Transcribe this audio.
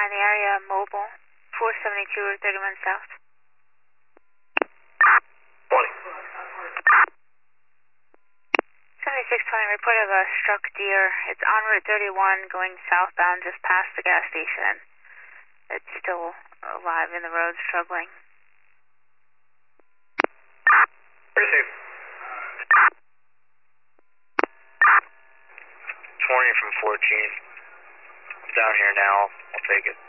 in the area, mobile, 472 or 31 South. 20. 7620, report of a struck deer. It's en route 31 going southbound just past the gas station. It's still alive in the road, struggling. Receive. 20 from 14. I'm down here now. I'll take it.